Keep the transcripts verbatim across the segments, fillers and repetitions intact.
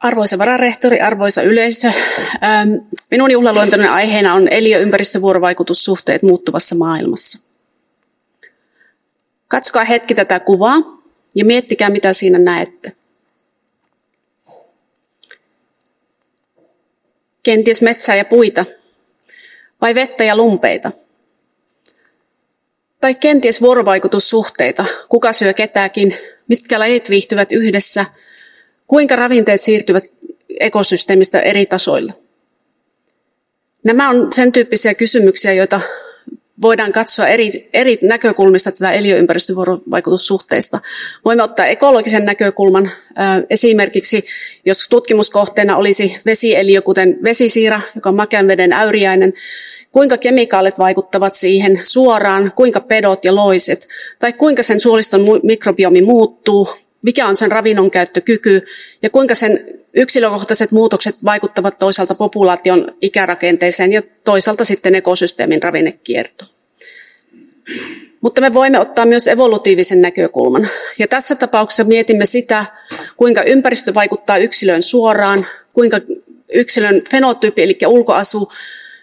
Arvoisa vararehtori, arvoisa yleisö, minun juhlaluentoinen aiheena on eliöympäristövuorovaikutussuhteet muuttuvassa maailmassa. Katsokaa hetki tätä kuvaa ja miettikää, mitä siinä näette. Kenties metsää ja puita, vai vettä ja lumpeita? Tai kenties vuorovaikutussuhteita, kuka syö ketäkin, mitkä lajit viihtyvät yhdessä, kuinka ravinteet siirtyvät ekosysteemistä eri tasoilla. Nämä on sen tyyppisiä kysymyksiä, joita voidaan katsoa eri, eri näkökulmista tätä eliöympäristövuorovaikutussuhteista. Voimme ottaa ekologisen näkökulman. Esimerkiksi jos tutkimuskohteena olisi vesieliö, kuten vesisiira, joka on makean veden äyriäinen, kuinka kemikaalit vaikuttavat siihen suoraan, kuinka pedot ja loiset, tai kuinka sen suoliston mikrobiomi muuttuu, mikä on sen ravinnonkäyttökyky ja kuinka sen yksilökohtaiset muutokset vaikuttavat toisaalta populaation ikärakenteeseen ja toisaalta sitten ekosysteemin ravinnekiertoon. Mutta me voimme ottaa myös evolutiivisen näkökulman. Ja tässä tapauksessa mietimme sitä, kuinka ympäristö vaikuttaa yksilöön suoraan, kuinka yksilön fenotyyppi eli ulkoasu,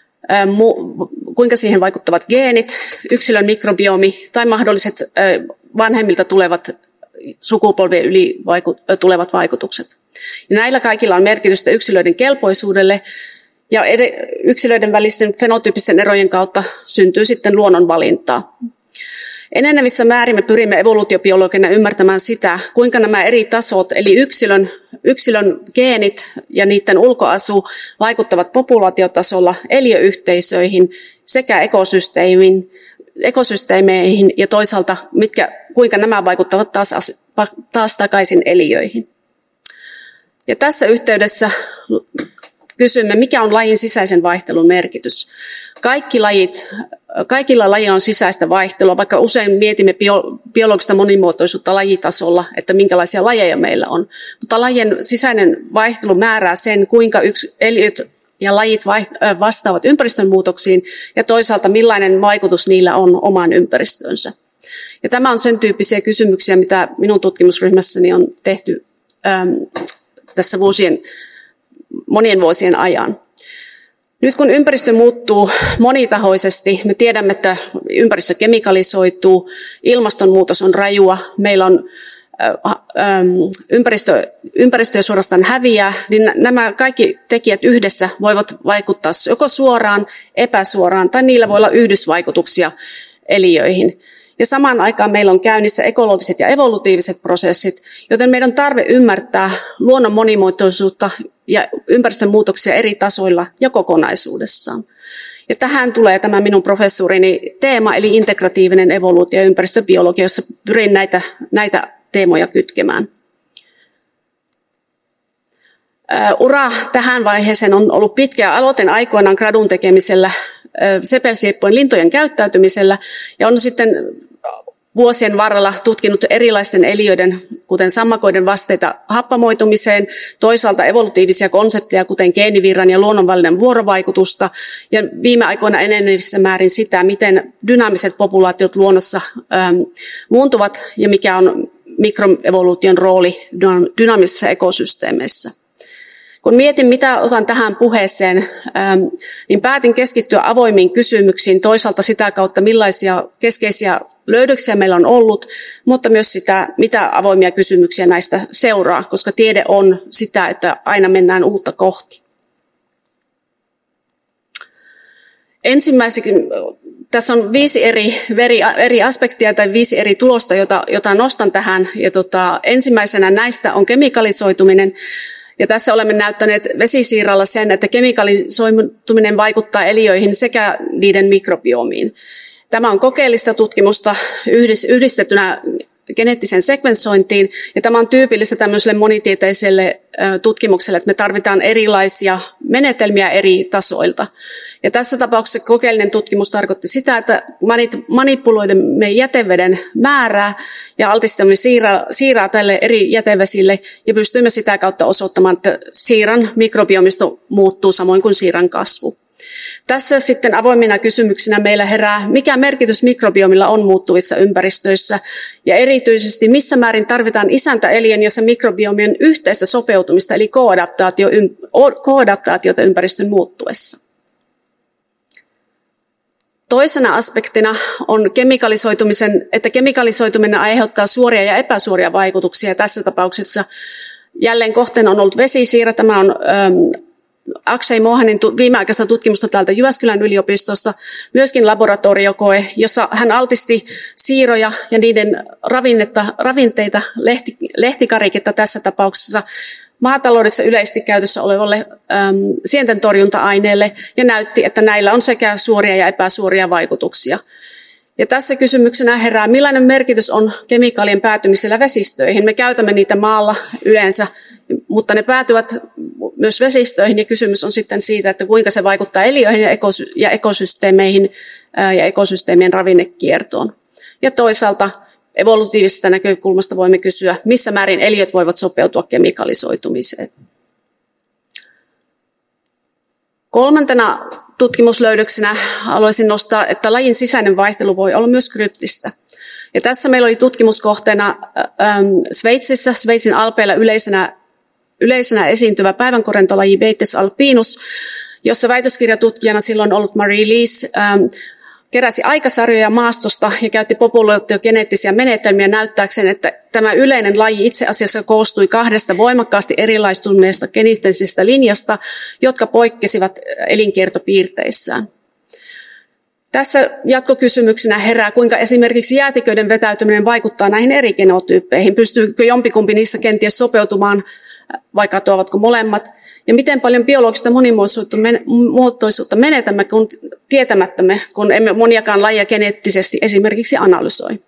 kuinka siihen vaikuttavat geenit, yksilön mikrobiomi tai mahdolliset vanhemmilta tulevat sukupolvien yli vaiku- tulevat vaikutukset. Ja näillä kaikilla on merkitystä yksilöiden kelpoisuudelle ja ed- yksilöiden välisten fenotyyppisten erojen kautta syntyy sitten luonnonvalintaa. Enenevissä määrin me pyrimme evoluutiobiologina ymmärtämään sitä, kuinka nämä eri tasot, eli yksilön, yksilön geenit ja niiden ulkoasu vaikuttavat populaatiotasolla eliöyhteisöihin sekä ekosysteemiin, ekosysteemeihin ja toisaalta mitkä, kuinka nämä vaikuttavat taas, taas takaisin eliöihin. Ja tässä yhteydessä kysymme, mikä on lajin sisäisen vaihtelun merkitys. Kaikki lajit, kaikilla lajilla on sisäistä vaihtelua, vaikka usein mietimme bio, biologista monimuotoisuutta lajitasolla, että minkälaisia lajeja meillä on. Mutta lajien sisäinen vaihtelu määrää sen, kuinka yksi eliöt ja lajit vastaavat ympäristön muutoksiin ja toisaalta millainen vaikutus niillä on omaan ympäristöönsä. Ja tämä on sen tyyppisiä kysymyksiä, mitä minun tutkimusryhmässäni on tehty äm, tässä vuosien, monien vuosien ajan. Nyt kun ympäristö muuttuu monitahoisesti, me tiedämme, että ympäristö kemikalisoituu, ilmastonmuutos on rajua, meillä on Ympäristö, ympäristö suorastaan häviää, niin nämä kaikki tekijät yhdessä voivat vaikuttaa joko suoraan, epäsuoraan tai niillä voi olla yhdysvaikutuksia eliöihin. Ja samaan aikaan meillä on käynnissä ekologiset ja evolutiiviset prosessit, joten meidän on tarve ymmärtää luonnon monimuotoisuutta ja ympäristön muutoksia eri tasoilla ja kokonaisuudessaan. Ja tähän tulee tämä minun professuurini teema, eli integratiivinen evoluutio ja ympäristöbiologia, jossa pyrin näitä, näitä teemoja kytkemään. Ura tähän vaiheeseen on ollut pitkä. Aloitin aikoinaan gradun tekemisellä sepelsieppojen lintujen käyttäytymisellä ja on sitten vuosien varrella tutkinut erilaisten eliöiden, kuten sammakoiden vasteita happamoitumiseen, toisaalta evolutiivisia konsepteja, kuten geenivirran ja luonnonvälinen vuorovaikutusta, ja viime aikoina enenevissä määrin sitä, miten dynaamiset populaatiot luonnossa ähm, muuntuvat ja mikä on mikroevoluution rooli dynaamisissa ekosysteemeissä. Kun mietin, mitä otan tähän puheeseen, niin päätin keskittyä avoimiin kysymyksiin, toisaalta sitä kautta, millaisia keskeisiä löydöksiä meillä on ollut, mutta myös sitä, mitä avoimia kysymyksiä näistä seuraa, koska tiede on sitä, että aina mennään uutta kohti. Ensimmäiseksi tässä on viisi eri, eri, eri aspektia tai viisi eri tulosta, jota, jota nostan tähän. Ja tota, ensimmäisenä näistä on kemikalisoituminen. Ja tässä olemme näyttäneet vesisiirralla sen, että kemikalisoituminen vaikuttaa eliöihin sekä niiden mikrobiomiin. Tämä on kokeellista tutkimusta yhdistettynä geneettiseen sekvensointiin, ja tämä on tyypillistä tämmöiselle monitieteiselle tutkimukselle, että me tarvitaan erilaisia menetelmiä eri tasoilta. Ja tässä tapauksessa kokeellinen tutkimus tarkoitti sitä, että manipuloimme jäteveden määrää ja altistamme siiraa, siiraa tälle eri jätevesille, ja pystyimme sitä kautta osoittamaan, että siiran mikrobiomisto muuttuu samoin kuin siiran kasvu. Tässä sitten avoimina kysymyksinä meillä herää, mikä merkitys mikrobiomilla on muuttuvissa ympäristöissä ja erityisesti missä määrin tarvitaan isäntäelien ja se mikrobiomien yhteistä sopeutumista eli koadaptaatio, koadaptaatiota ympäristön muuttuessa. Toisena aspektina on kemikalisoitumisen, että kemikalisoituminen aiheuttaa suoria ja epäsuoria vaikutuksia. Tässä tapauksessa jälleen kohteena on ollut vesisiirrä. Tämä on ähm, Akshay Mohanin viimeaikaista tutkimusta täältä Jyväskylän yliopistosta, myöskin laboratoriokoe, jossa hän altisti siiroja ja niiden ravinnetta, ravinteita, lehti, lehtikariketta tässä tapauksessa, maataloudessa yleisesti käytössä olevalle äm, sienten torjunta-aineelle ja näytti, että näillä on sekä suoria ja epäsuoria vaikutuksia. Ja tässä kysymyksenä herää, millainen merkitys on kemikaalien päätymisellä vesistöihin. Me käytämme niitä maalla yleensä, mutta ne päätyvät myös vesistöihin ja kysymys on sitten siitä, että kuinka se vaikuttaa eliöihin ja, ekosy- ja ekosysteemeihin ää, ja ekosysteemien ravinnekiertoon. Ja toisaalta evolutiivisesta näkökulmasta voimme kysyä, missä määrin eliöt voivat sopeutua kemikalisoitumiseen. Kolmantena tutkimuslöydöksenä haluaisin nostaa, että lajin sisäinen vaihtelu voi olla myös kryptistä. Ja tässä meillä oli tutkimuskohteena ähm, Sveitsissä, Sveitsin alpeilla yleisenä, yleisenä esiintyvä päivänkorentolaji Baetis alpinus, jossa väitöskirjatutkijana silloin ollut Marie Lees ähm, keräsi aikasarjoja maastosta ja käytti populaatiogeneettisiä menetelmiä näyttääkseen, että tämä yleinen laji itse asiassa koostui kahdesta voimakkaasti erilaistuneesta geneettisestä linjasta, jotka poikkesivat elinkiertopiirteissään. Tässä jatkokysymyksenä herää, kuinka esimerkiksi jäätiköiden vetäytyminen vaikuttaa näihin eri genotyyppeihin. Pystyykö jompikumpi niistä kenties sopeutumaan, vai katoavatko molemmat? Ja miten paljon biologista monimuotoisuutta menetämme kun tietämättämme, kun emme moniakaan lajia geneettisesti esimerkiksi analysoi.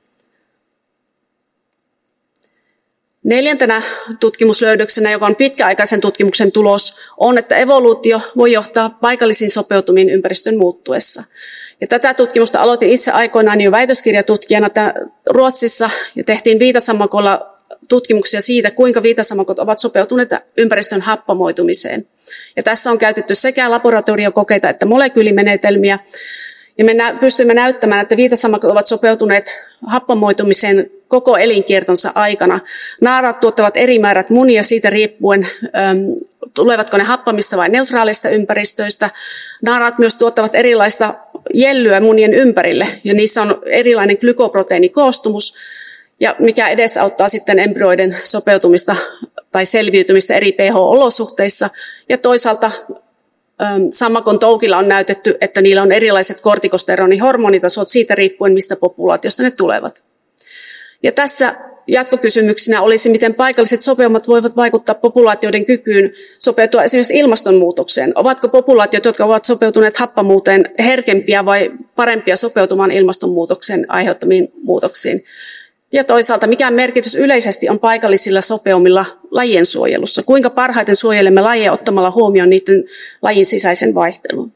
Neljäntenä tutkimuslöydöksenä, joka on pitkäaikaisen tutkimuksen tulos, on, että evoluutio voi johtaa paikallisiin sopeutumiin ympäristön muuttuessa. Ja tätä tutkimusta aloitin itse aikoinaan jo väitöskirjatutkijana Ruotsissa ja tehtiin viitasammakolla tutkimuksia siitä, kuinka viitasammakot ovat sopeutuneet ympäristön happamoitumiseen. Ja tässä on käytetty sekä laboratoriokokeita että molekyylimenetelmiä. Ja me nä- pystymme näyttämään, että viitasammakot ovat sopeutuneet happamoitumiseen koko elinkiertonsa aikana. Naaraat tuottavat eri määrät munia siitä riippuen, äm, tulevatko ne happamista vai neutraalista ympäristöistä. Naaraat myös tuottavat erilaista jellyä munien ympärille, ja niissä on erilainen glykoproteiinikoostumus, ja mikä edesauttaa sitten embryoiden sopeutumista tai selviytymistä eri pH-olosuhteissa. Ja toisaalta äm, sammakon toukilla on näytetty, että niillä on erilaiset kortikosteronihormonitasot siitä riippuen, mistä populaatiosta ne tulevat. Ja tässä jatkokysymyksenä olisi, miten paikalliset sopeumat voivat vaikuttaa populaatioiden kykyyn sopeutua esimerkiksi ilmastonmuutokseen. Ovatko populaatiot, jotka ovat sopeutuneet happamuuteen, herkempiä vai parempia sopeutumaan ilmastonmuutoksen aiheuttamiin muutoksiin? Ja toisaalta, mikä merkitys yleisesti on paikallisilla sopeumilla lajien suojelussa? Kuinka parhaiten suojelemme lajeja ottamalla huomioon niiden lajin sisäisen vaihtelun?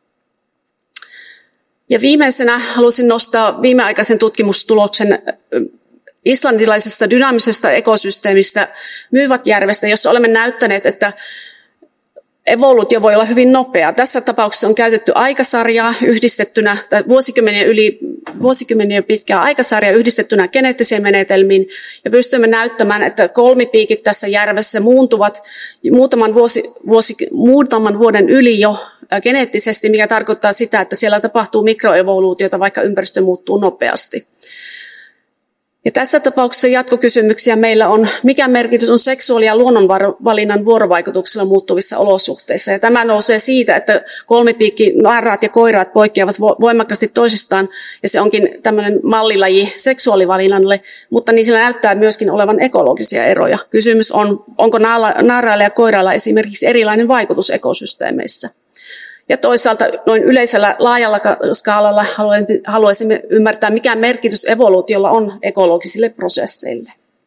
Ja viimeisenä halusin nostaa viimeaikaisen tutkimustuloksen islantilaisesta dynaamisesta ekosysteemistä Myyvatjärvestä, jossa olemme näyttäneet, että evoluutio voi olla hyvin nopea. Tässä tapauksessa on käytetty aikasarjaa yhdistettynä, tai vuosikymmeniä yli vuosikymmeniä pitkää aikasarjaa yhdistettynä geneettisiin menetelmiin, ja pystymme näyttämään, että kolmipiikit tässä järvessä muuntuvat muutaman, vuosi, vuosi, muutaman vuoden yli jo geneettisesti, mikä tarkoittaa sitä, että siellä tapahtuu mikroevoluutiota, vaikka ympäristö muuttuu nopeasti. Ja tässä tapauksessa jatkokysymyksiä meillä on, mikä merkitys on seksuaali- ja luonnonvalinnan vuorovaikutuksella muuttuvissa olosuhteissa. Ja tämä nousee siitä, että kolmipiikki, naaraat ja koiraat poikkeavat voimakkaasti toisistaan, ja se onkin tämmöinen mallilaji seksuaalivalinnalle, mutta niillä näyttää myöskin olevan ekologisia eroja. Kysymys on, onko naarailla ja koirailla esimerkiksi erilainen vaikutus ekosysteemeissä. Ja toisaalta noin yleisellä laajalla skaalalla haluaisimme ymmärtää, mikä merkitys evoluutiolla on ekologisille prosesseille.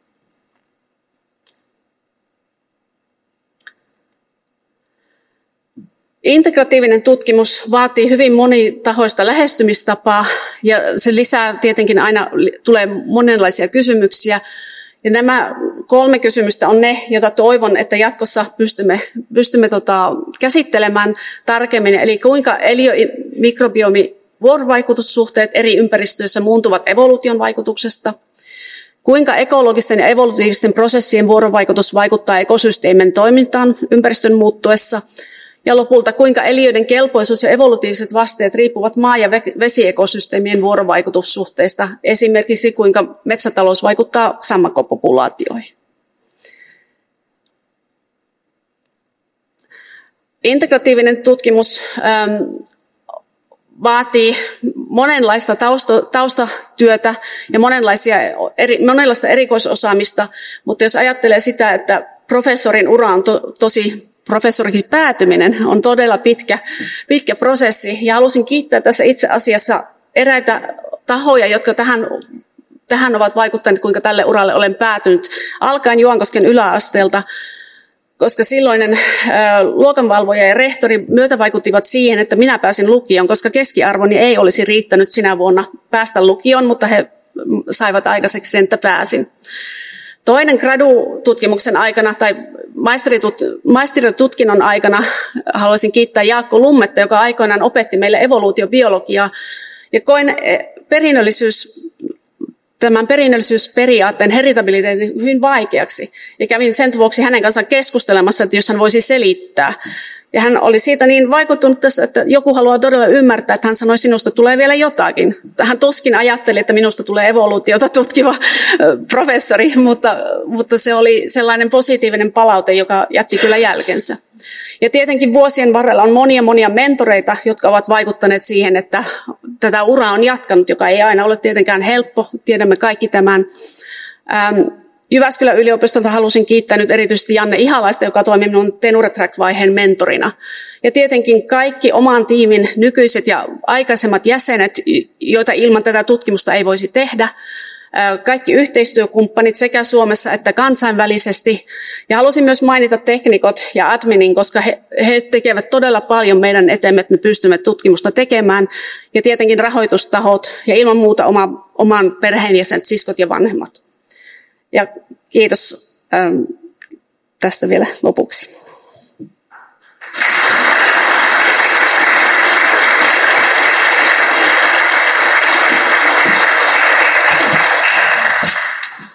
Integratiivinen tutkimus vaatii hyvin monitahoista lähestymistapaa ja se lisää tietenkin aina tulee monenlaisia kysymyksiä. Ja nämä kolme kysymystä on ne, joita toivon, että jatkossa pystymme, pystymme tota, käsittelemään tarkemmin. Eli kuinka eliömikrobiomi vuorovaikutussuhteet eri ympäristöissä muuntuvat evoluution vaikutuksesta, kuinka ekologisten ja evolutiivisten prosessien vuorovaikutus vaikuttaa ekosysteemien toimintaan ympäristön muuttuessa, ja lopulta kuinka eliöiden kelpoisuus ja evolutiiviset vasteet riippuvat maa- ja vesiekosysteemien vuorovaikutussuhteista, esimerkiksi kuinka metsätalous vaikuttaa sammakkopopulaatioihin. Integratiivinen tutkimus ähm, vaatii monenlaista tausta, taustatyötä ja monenlaisia eri, monenlaista erikoisosaamista, mutta jos ajattelee sitä, että professorin ura on to, tosi, professoriksi päätyminen on todella pitkä, pitkä prosessi, ja halusin kiittää tässä itse asiassa eräitä tahoja, jotka tähän, tähän ovat vaikuttaneet, kuinka tälle uralle olen päätynyt, alkaen Juankosken yläasteelta, koska silloinen ää, luokanvalvoja ja rehtori myötävaikuttivat siihen, että minä pääsin lukioon, koska keskiarvoni ei olisi riittänyt sinä vuonna päästä lukioon, mutta he saivat aikaiseksi sen, että pääsin. Toinen gradu-tutkimuksen aikana tai maisteritutkinnon aikana haluaisin kiittää Jaakko Lummetta, joka aikoinaan opetti meille evoluutiobiologiaa, ja koin perinnöllisyys tämän perinnöllisyysperiaatteen heritabiliteetin hyvin vaikeaksi. Ja kävin sen vuoksi hänen kanssaan keskustelemassa, että jos hän voisi selittää. Ja hän oli siitä niin vaikuttunut tästä, että joku haluaa todella ymmärtää, että hän sanoi, sinusta tulee vielä jotakin. Hän tuskin ajatteli, että minusta tulee evoluutiota tutkiva professori, mutta, mutta se oli sellainen positiivinen palaute, joka jätti kyllä jälkensä. Ja tietenkin vuosien varrella on monia monia mentoreita, jotka ovat vaikuttaneet siihen, että tätä uraa on jatkanut, joka ei aina ole tietenkään helppo, tiedämme kaikki tämän. Ähm, Jyväskylän yliopistolta halusin kiittää nyt erityisesti Janne Ihalaista, joka toimi minun Tenure Track-vaiheen mentorina. Ja tietenkin kaikki oman tiimin nykyiset ja aikaisemmat jäsenet, joita ilman tätä tutkimusta ei voisi tehdä. Kaikki yhteistyökumppanit sekä Suomessa että kansainvälisesti. Ja halusin myös mainita teknikot ja adminin, koska he, he tekevät todella paljon meidän eteemme, että me pystymme tutkimusta tekemään. Ja tietenkin rahoitustahot ja ilman muuta oma, oman perheenjäsenet, siskot ja vanhemmat. Ja kiitos ähm, tästä vielä lopuksi.